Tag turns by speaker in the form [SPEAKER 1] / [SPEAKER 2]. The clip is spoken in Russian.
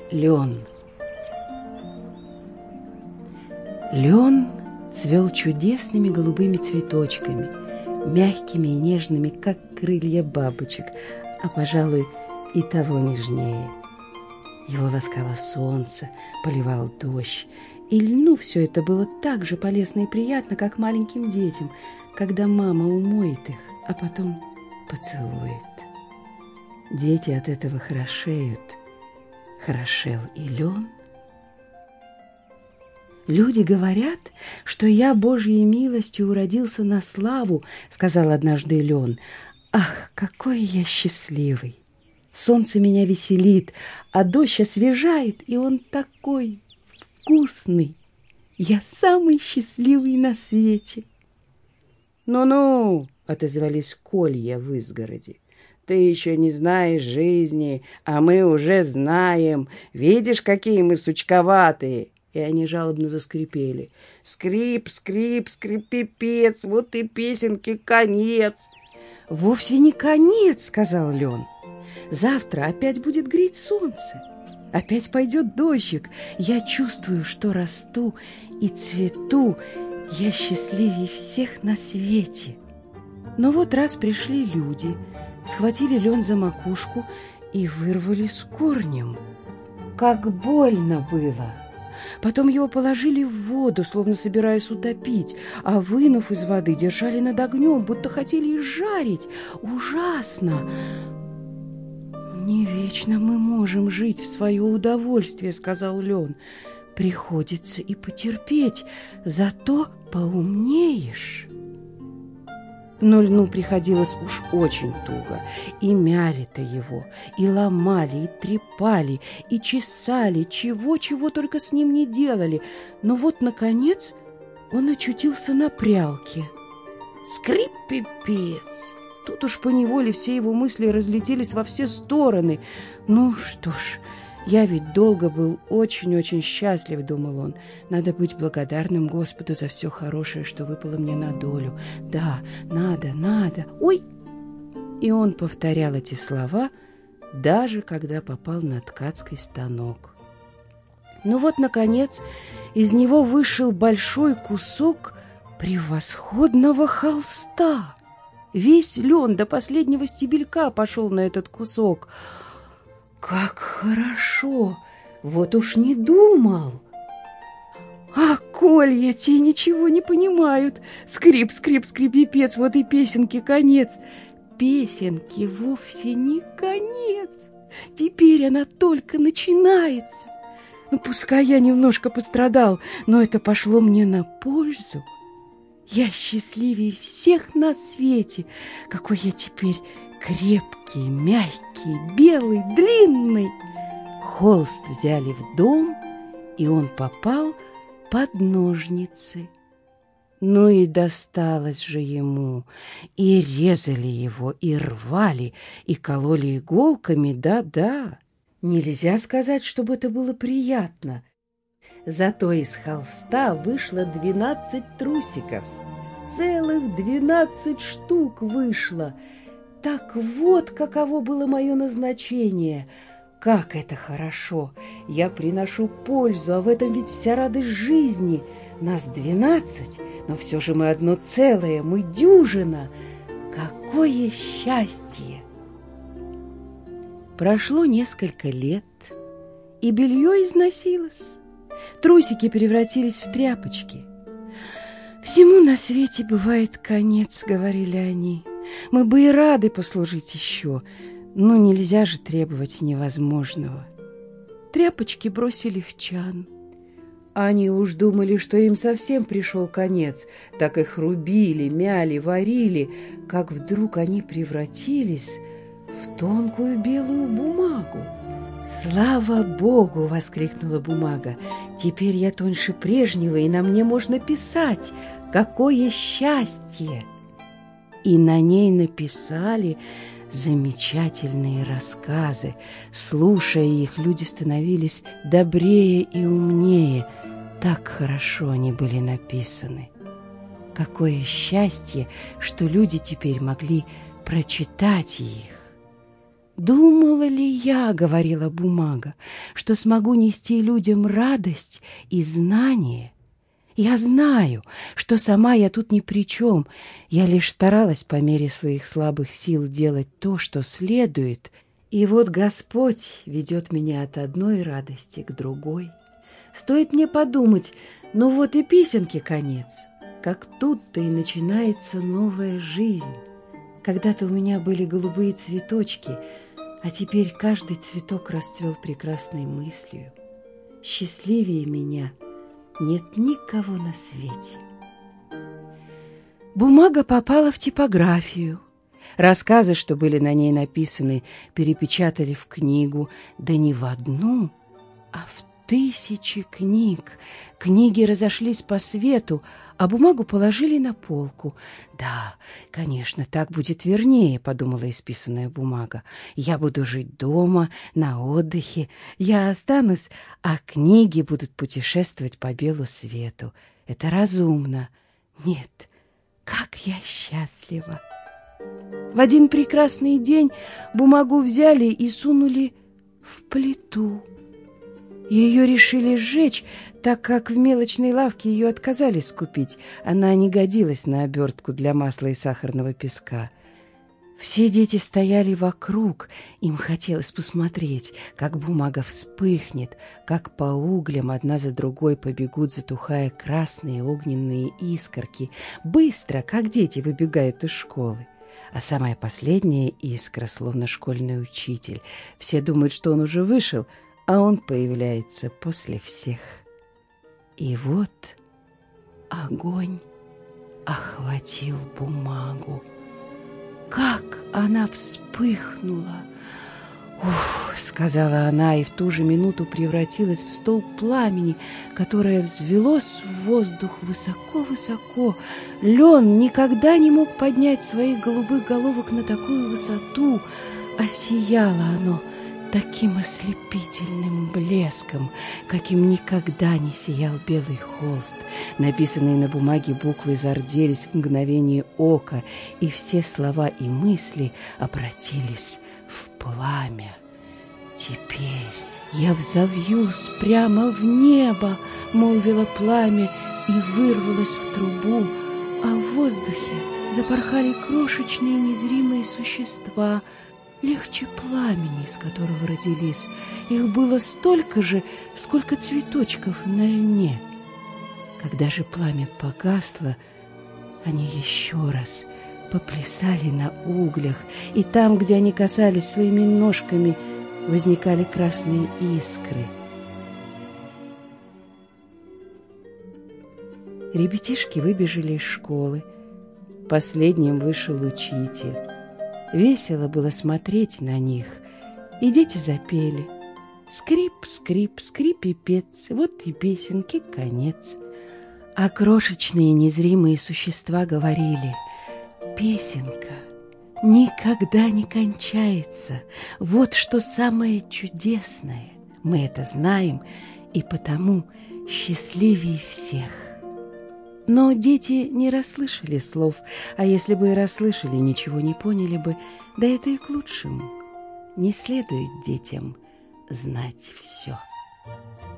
[SPEAKER 1] Лен. Лен цвел чудесными голубыми цветочками, мягкими и нежными, как крылья бабочек, а, пожалуй, и того нежнее. Его ласкало солнце, поливал дождь, и льну все это было так же полезно и приятно, как маленьким детям, когда мама умоет их, а потом поцелует. Дети от этого хорошеют. Хорошел и лен. «Люди говорят, что я Божьей милостью уродился на славу», — сказал однажды лен. «Ах, какой я счастливый! Солнце меня веселит, а дождь освежает, и он такой вкусный. Я самый счастливый на свете».
[SPEAKER 2] «Ну-ну», — отозвались колья в изгороди, «ты еще не знаешь жизни, а мы уже знаем. Видишь, какие мы сучковатые!» И они жалобно заскрипели. «Скрип, скрип, скрипипец, вот и песенки конец!»
[SPEAKER 1] «Вовсе не конец», — сказал лен. «Завтра опять будет греть солнце, опять пойдет дождик. Я чувствую, что расту и цвету. Я счастливее всех на свете». Но вот раз пришли люди, схватили лен за макушку и вырвали с корнем. Как больно было! Потом его положили в воду, словно собираясь утопить, а, вынув из воды, держали над огнем, будто хотели изжарить. Ужасно! «Не вечно мы можем жить в свое удовольствие», — сказал лен. «Приходится и потерпеть, зато поумнеешь». Но льну приходилось уж очень туго. И мяли-то его, и ломали, и трепали, и чесали, чего только с ним не делали. Но вот, наконец, он очутился на прялке.
[SPEAKER 2] «Скрип-пипец!»
[SPEAKER 1] Тут уж поневоле все его мысли разлетелись во все стороны. «Ну что ж, я ведь долго был очень-очень счастлив», — думал он. «Надо быть благодарным Господу за все хорошее, что выпало мне на долю. Да, надо. Ой!» И он повторял эти слова, даже когда попал на ткацкий станок. Ну вот, наконец, из него вышел большой кусок превосходного холста. Весь лен до последнего стебелька пошел на этот кусок. Как хорошо! Вот уж не думал! А колья те ничего не понимают. Скрип, скрип, скрипипец, вот и песенки конец. Песенки вовсе не конец. Теперь она только начинается. Ну, пускай я немножко пострадал, но это пошло мне на пользу. Я счастливее всех на свете. Какой я теперь крепкий, мягкий, белый, длинный. Холст взяли в дом, и он попал под ножницы. Ну и досталось же ему. И резали его, и рвали, и кололи иголками, да-да. Нельзя сказать, чтобы это было приятно. Зато из холста вышло 12 трусиков. Целых 12 штук вышло. Так вот, каково было мое назначение. Как это хорошо! Я приношу пользу, а в этом ведь вся радость жизни. Нас 12, но все же мы одно целое, мы дюжина. Какое счастье! Прошло несколько лет, и белье износилось. Трусики превратились в тряпочки. «Всему на свете бывает конец», — говорили они. «Мы бы и рады послужить еще, но нельзя же требовать невозможного». Тряпочки бросили в чан. Они уж думали, что им совсем пришел конец, так их рубили, мяли, варили, как вдруг они превратились в тонкую белую бумагу. «Слава Богу!» — воскликнула бумага. «Теперь я тоньше прежнего, и на мне можно писать. Какое счастье!» И на ней написали замечательные рассказы. Слушая их, люди становились добрее и умнее. Так хорошо они были написаны. Какое счастье, что люди теперь могли прочитать их. «Думала ли я, — говорила бумага, — что смогу нести людям радость и знание? Я знаю, что сама я тут ни при чем. Я лишь старалась по мере своих слабых сил делать то, что следует. И вот Господь ведет меня от одной радости к другой. Стоит мне подумать, ну вот и песенке конец, как тут-то и начинается новая жизнь. Когда-то у меня были голубые цветочки, а теперь каждый цветок расцвел прекрасной мыслью. Счастливее меня нет никого на свете». Бумага попала в типографию. Рассказы, что были на ней написаны, перепечатали в книгу, да не в одну, а в 1000 книг. Книги разошлись по свету, а бумагу положили на полку. «Да, конечно, так будет вернее», — подумала исписанная бумага. «Я буду жить дома, на отдыхе. Я останусь, а книги будут путешествовать по белу свету. Это разумно. Нет, как я счастлива!» В один прекрасный день бумагу взяли и сунули в плиту. Ее решили сжечь, так как в мелочной лавке ее отказались купить. Она не годилась на обертку для масла и сахарного песка. Все дети стояли вокруг, им хотелось посмотреть, как бумага вспыхнет, как по углям одна за другой побегут, затухая, красные огненные искорки, быстро, как дети выбегают из школы. А самая последняя искра, словно школьный учитель. Все думают, что он уже вышел, а он появляется после всех. И вот огонь охватил бумагу. Как она вспыхнула! «Уф!» — сказала она, и в ту же минуту превратилась в столб пламени, которое взвелось в воздух высоко-высоко. Лен никогда не мог поднять своих голубых головок на такую высоту, а сияло оно таким ослепительным блеском, каким никогда не сиял белый холст. Написанные на бумаге буквы зарделись в мгновение ока, и все слова и мысли обратились в пламя. «Теперь я взовьюсь прямо в небо», — молвило пламя и вырвалось в трубу, а в воздухе запорхали крошечные незримые существа, легче пламени, из которого родились. Их было столько же, сколько цветочков на льне. Когда же пламя погасло, они еще раз поплясали на углях, и там, где они касались своими ножками, возникали красные искры. Ребятишки выбежали из школы. Последним вышел учитель. Весело было смотреть на них, и дети запели. Скрип, скрип, скрипи-пец, вот и песенки конец. А крошечные незримые существа говорили: «Песенка никогда не кончается. Вот что самое чудесное. Мы это знаем, и потому счастливее всех». Но дети не расслышали слов, а если бы и расслышали, ничего не поняли бы, да это и к лучшему. Не следует детям знать все.